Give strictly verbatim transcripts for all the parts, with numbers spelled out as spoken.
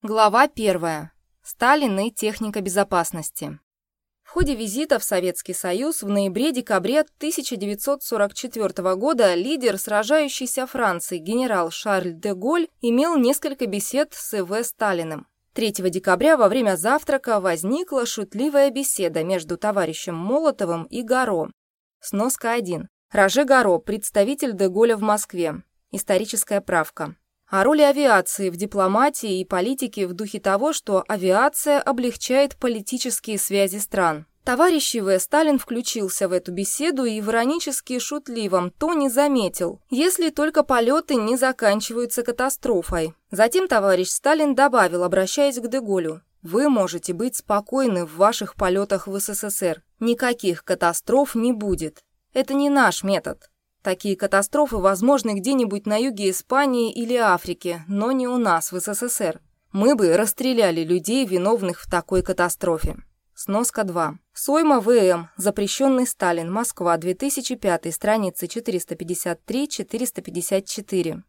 Глава первая. Сталин и техника безопасности. В ходе визита в Советский Союз в ноябре-декабре тысяча девятьсот сорок четвёртого года лидер сражающейся Франции генерал Шарль де Голль имел несколько бесед с И В Сталиным. третьего декабря во время завтрака возникла шутливая беседа между товарищем Молотовым и Горо. Сноска один. Роже Горо, представитель де Голля в Москве. Историческая правка. О роли авиации в дипломатии и политике в духе того, что авиация облегчает политические связи стран. Товарищ И В Сталин включился в эту беседу и в иронически шутливом тоне заметил, если только полеты не заканчиваются катастрофой. Затем товарищ Сталин добавил, обращаясь к де Голлю: «Вы можете быть спокойны в ваших полетах в С С С Р. Никаких катастроф не будет. Это не наш метод. Такие катастрофы возможны где-нибудь на юге Испании или Африки, но не у нас, в С С С Р. Мы бы расстреляли людей, виновных в такой катастрофе». Сноска два. Сойма В М. Запрещенный Сталин. Москва. две тысячи пятый. Страницы четыреста пятьдесят три - четыреста пятьдесят четыре.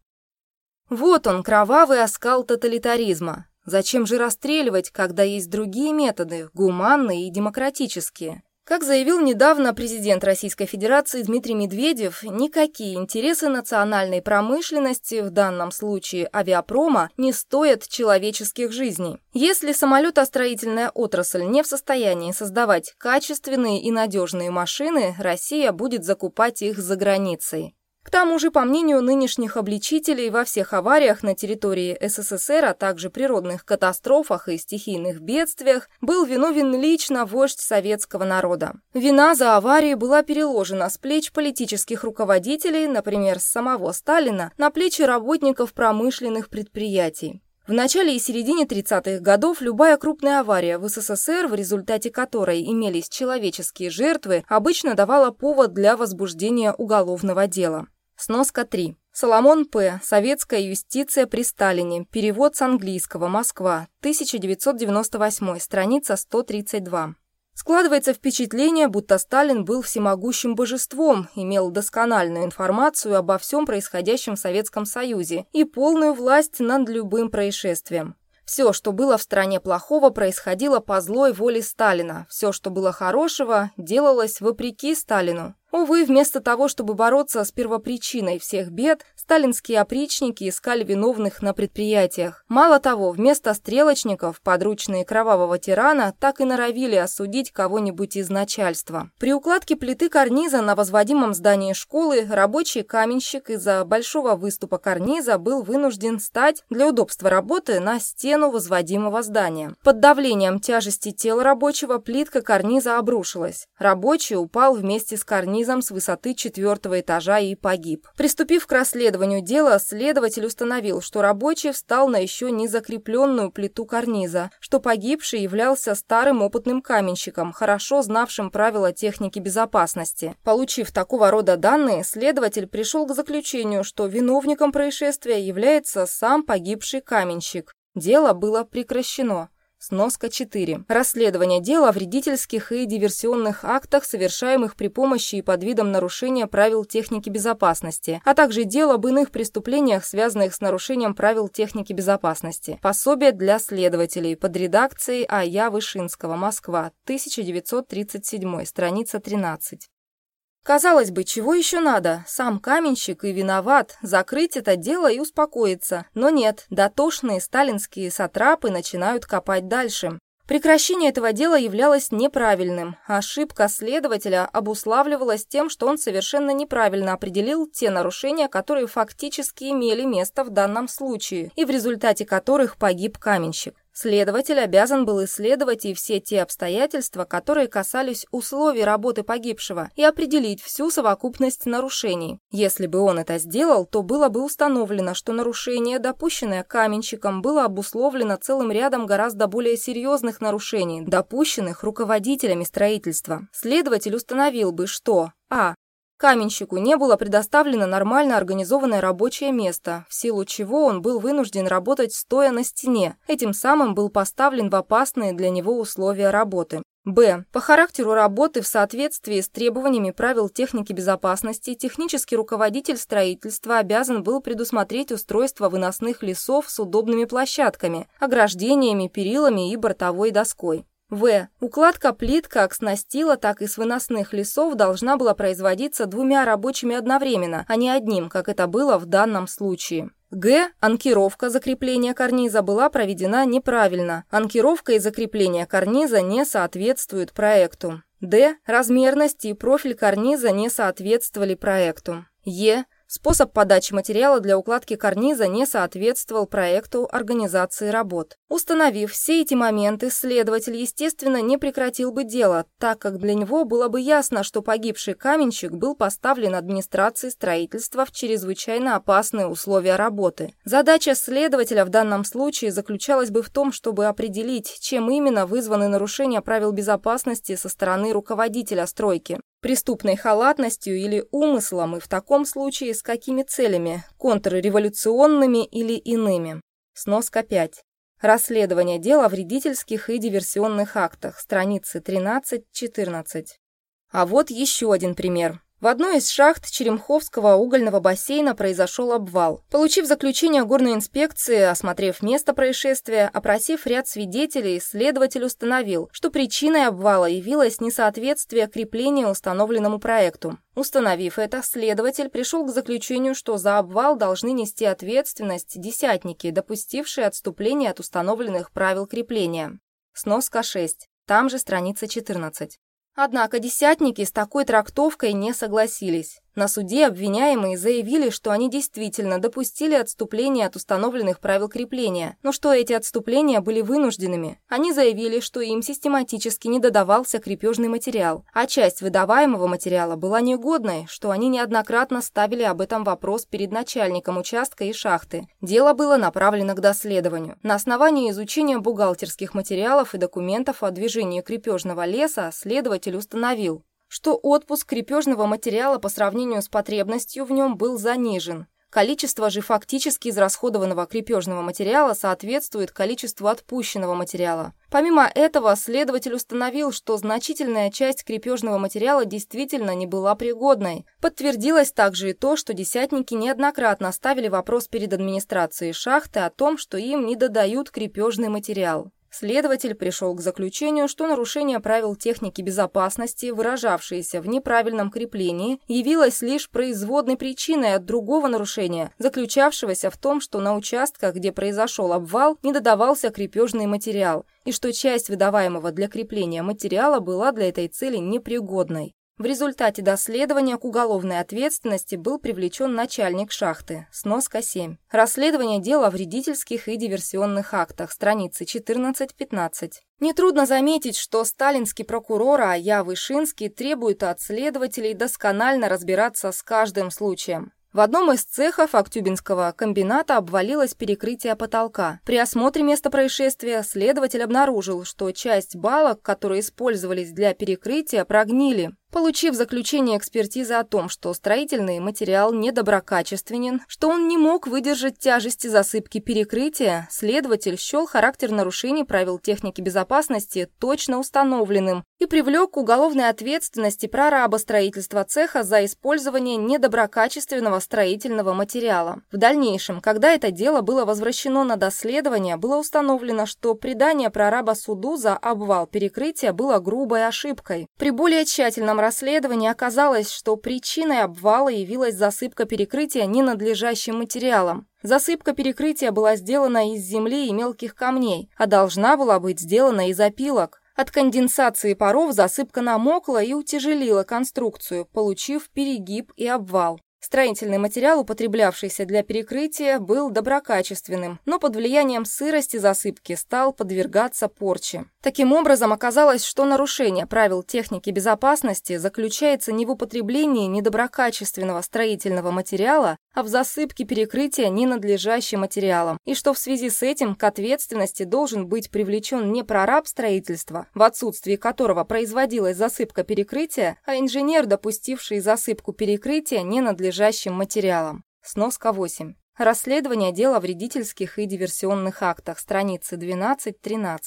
Вот он, кровавый оскал тоталитаризма. Зачем же расстреливать, когда есть другие методы, гуманные и демократические? Как заявил недавно президент Российской Федерации Дмитрий Медведев, никакие интересы национальной промышленности, в данном случае авиапрома, не стоят человеческих жизней. Если самолетостроительная отрасль не в состоянии создавать качественные и надежные машины, Россия будет закупать их за границей. К тому же, по мнению нынешних обличителей, во всех авариях на территории С С С Р, а также природных катастрофах и стихийных бедствиях, был виновен лично вождь советского народа. Вина за аварию была переложена с плеч политических руководителей, например, с самого Сталина, на плечи работников промышленных предприятий. В начале и середине тридцатых годов любая крупная авария в С С С Р, в результате которой имелись человеческие жертвы, обычно давала повод для возбуждения уголовного дела. Сноска три. Соломон П. Советская юстиция при Сталине. Перевод с английского. Москва. тысяча девятьсот девяносто восьмой. Страница сто тридцать два. Складывается впечатление, будто Сталин был всемогущим божеством, имел доскональную информацию обо всем происходящем в Советском Союзе и полную власть над любым происшествием. Все, что было в стране плохого, происходило по злой воле Сталина. Все, что было хорошего, делалось вопреки Сталину. Увы, вместо того, чтобы бороться с первопричиной всех бед, сталинские опричники искали виновных на предприятиях. Мало того, вместо стрелочников, подручные кровавого тирана, так и норовили осудить кого-нибудь из начальства. При укладке плиты карниза на возводимом здании школы рабочий каменщик из-за большого выступа карниза был вынужден стать для удобства работы на стену возводимого здания. Под давлением тяжести тела рабочего плитка карниза обрушилась. Рабочий упал вместе с карнизом с высоты четвертого этажа и погиб. Приступив к расследованию дела, следователь установил, что рабочий встал на еще не закрепленную плиту карниза, что погибший являлся старым опытным каменщиком, хорошо знавшим правила техники безопасности. Получив такого рода данные, следователь пришел к заключению, что виновником происшествия является сам погибший каменщик. Дело было прекращено. Сноска четыре. Расследование дела о вредительских и диверсионных актах, совершаемых при помощи и под видом нарушения правил техники безопасности, а также дело об иных преступлениях, связанных с нарушением правил техники безопасности. Пособие для следователей под редакцией А Я Вышинского. Москва. тысяча девятьсот тридцать седьмой. Страница тринадцать. Казалось бы, чего еще надо? Сам каменщик и виноват, закрыть это дело и успокоиться. Но нет, дотошные сталинские сатрапы начинают копать дальше. Прекращение этого дела являлось неправильным. Ошибка следователя обуславливалась тем, что он совершенно неправильно определил те нарушения, которые фактически имели место в данном случае, и в результате которых погиб каменщик. Следователь обязан был исследовать и все те обстоятельства, которые касались условий работы погибшего, и определить всю совокупность нарушений. Если бы он это сделал, то было бы установлено, что нарушение, допущенное каменщиком, было обусловлено целым рядом гораздо более серьезных нарушений, допущенных руководителями строительства. Следователь установил бы, что а. Каменщику не было предоставлено нормально организованное рабочее место, в силу чего он был вынужден работать стоя на стене, этим самым был поставлен в опасные для него условия работы. Б. По характеру работы в соответствии с требованиями правил техники безопасности технический руководитель строительства обязан был предусмотреть устройство выносных лесов с удобными площадками, ограждениями, перилами и бортовой доской. В. Укладка плит как с настила, так и с выносных лесов должна была производиться двумя рабочими одновременно, а не одним, как это было в данном случае. Г. Анкировка закрепления карниза была проведена неправильно. Анкировка и закрепление карниза не соответствуют проекту. Д. Размерность и профиль карниза не соответствовали проекту. Е. Способ подачи материала для укладки карниза не соответствовал проекту организации работ. Установив все эти моменты, следователь, естественно, не прекратил бы дело, так как для него было бы ясно, что погибший каменщик был поставлен администрацией строительства в чрезвычайно опасные условия работы. Задача следователя в данном случае заключалась бы в том, чтобы определить, чем именно вызваны нарушения правил безопасности со стороны руководителя стройки. Преступной халатностью или умыслом, и в таком случае с какими целями, контрреволюционными или иными. Сноска пять. Расследование дел о вредительских и диверсионных актах, страницы тринадцать-четырнадцать. А вот еще один пример. В одной из шахт Черемховского угольного бассейна произошел обвал. Получив заключение горной инспекции, осмотрев место происшествия, опросив ряд свидетелей, следователь установил, что причиной обвала явилось несоответствие крепления установленному проекту. Установив это, следователь пришел к заключению, что за обвал должны нести ответственность десятники, допустившие отступление от установленных правил крепления. Сноска шесть. Там же страница четырнадцать. Однако десятники с такой трактовкой не согласились. На суде обвиняемые заявили, что они действительно допустили отступление от установленных правил крепления, но что эти отступления были вынужденными. Они заявили, что им систематически не додавался крепежный материал, а часть выдаваемого материала была негодной, что они неоднократно ставили об этом вопрос перед начальником участка и шахты. Дело было направлено к доследованию. На основании изучения бухгалтерских материалов и документов о движении крепежного леса следователь установил, что отпуск крепежного материала по сравнению с потребностью в нем был занижен. Количество же фактически израсходованного крепежного материала соответствует количеству отпущенного материала. Помимо этого, следователь установил, что значительная часть крепежного материала действительно не была пригодной. Подтвердилось также и то, что десятники неоднократно ставили вопрос перед администрацией шахты о том, что им не додают крепежный материал. Следователь пришел к заключению, что нарушение правил техники безопасности, выражавшееся в неправильном креплении, явилось лишь производной причиной от другого нарушения, заключавшегося в том, что на участках, где произошел обвал, не додавался крепежный материал, и что часть выдаваемого для крепления материала была для этой цели непригодной. В результате доследования к уголовной ответственности был привлечен начальник шахты. Сноска семь. Расследование дела о вредительских и диверсионных актах. Страницы четырнадцать-пятнадцать. Нетрудно заметить, что сталинский прокурор А.Я. Вышинский требует от следователей досконально разбираться с каждым случаем. В одном из цехов Актюбинского комбината обвалилось перекрытие потолка. При осмотре места происшествия следователь обнаружил, что часть балок, которые использовались для перекрытия, прогнили. Получив заключение экспертизы о том, что строительный материал недоброкачественен, что он не мог выдержать тяжести засыпки перекрытия, следователь счел характер нарушений правил техники безопасности точно установленным и привлек к уголовной ответственности прораба строительства цеха за использование недоброкачественного строительного материала. В дальнейшем, когда это дело было возвращено на доследование, было установлено, что предание прораба суду за обвал перекрытия было грубой ошибкой. При более тщательном расследовании оказалось, что причиной обвала явилась засыпка перекрытия ненадлежащим материалом. Засыпка перекрытия была сделана из земли и мелких камней, а должна была быть сделана из опилок. От конденсации паров засыпка намокла и утяжелила конструкцию, получив перегиб и обвал. Строительный материал, употреблявшийся для перекрытия, был доброкачественным, но под влиянием сырости засыпки стал подвергаться порче. Таким образом, оказалось, что нарушение правил техники безопасности заключается не в употреблении недоброкачественного строительного материала, а в засыпке перекрытия ненадлежащим материалом, и что в связи с этим к ответственности должен быть привлечен не прораб строительства, в отсутствии которого производилась засыпка перекрытия, а инженер, допустивший засыпку перекрытия ненадлежащим материалом. Сноска восемь. Расследование дела о вредительских и диверсионных актах. Страницы двенадцать-тринадцать.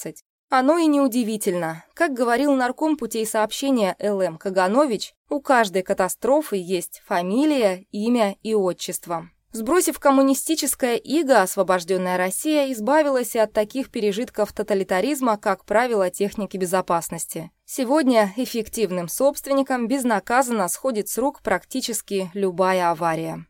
Оно и неудивительно. Как говорил нарком путей сообщения Л М Каганович, у каждой катастрофы есть фамилия, имя и отчество. Сбросив коммунистическое иго, освобожденная Россия избавилась и от таких пережитков тоталитаризма, как правило техники безопасности. Сегодня эффективным собственникам безнаказанно сходит с рук практически любая авария.